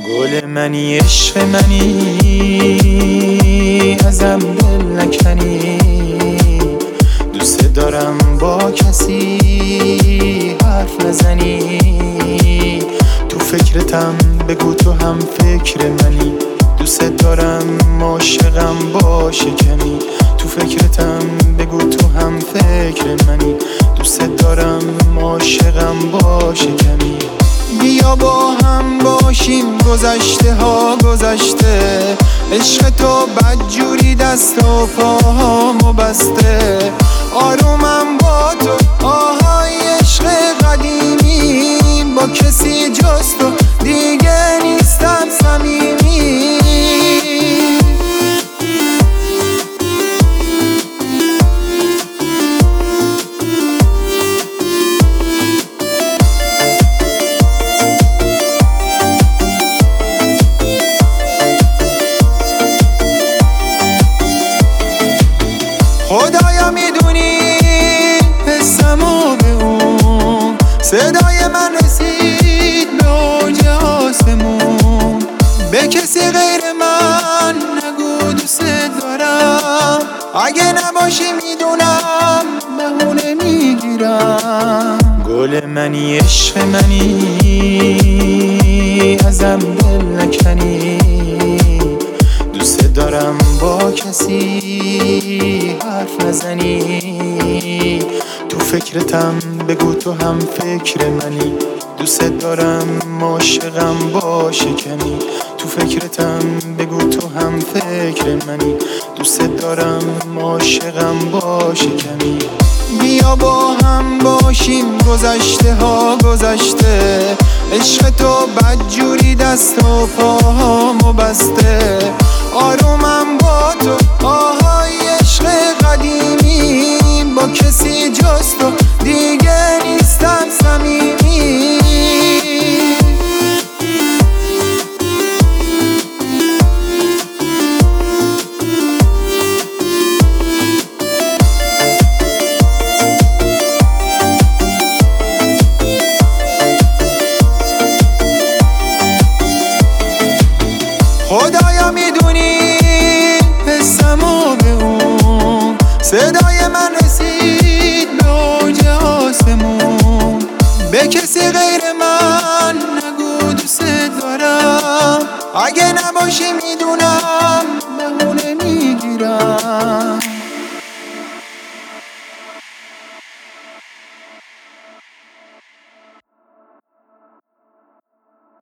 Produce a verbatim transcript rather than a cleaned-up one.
گل منی عشق منی ازم دل نکنی، دوست دارم با کسی حرف نزنی. تو فکرتم بگو تو هم فکر منی، دوست دارم عاشقم باشه کمی. تو فکرتم بگو تو هم فکر منی، دوست دارم عاشقم باشه کمی. بیا با هم باشیم گذشته ها گذشته، عشق تو بدجوری دست و پاهامو بسته. آرومم با تو آهای عشق قدیمی، با کسی جز تو دیگه نیستم صمیمی. خدایا میدونی حسمو به اون، صدای من رسید به اوج آسمون. به کسی غیر من نگو دوست دارم، اگه نباشی میدونم بهونه میگیرم. گل منی عشق منی ازم دل نکنی، دوست دارم با کسی حرف نزنی. تو فکرتم بگو تو هم فکر منی، دوست دارم عاشقم باشه کمی. تو فکرتم بگو تو هم فکر منی، دوست دارم عاشقم باشه کمی. بیا با هم باشیم گذشته ها گذشته، عشق تو بدجوری دست و پاهامو بسته. آرومم با تو آهای عشق قدیمی، با کسی جز تو دیگه نیستم صمیمی. خدایا میدونی حسمو به اون، صدای من رسید به اوج آسمون. به کسی غیر من نگو دوست دارم، اگه نباشی میدونم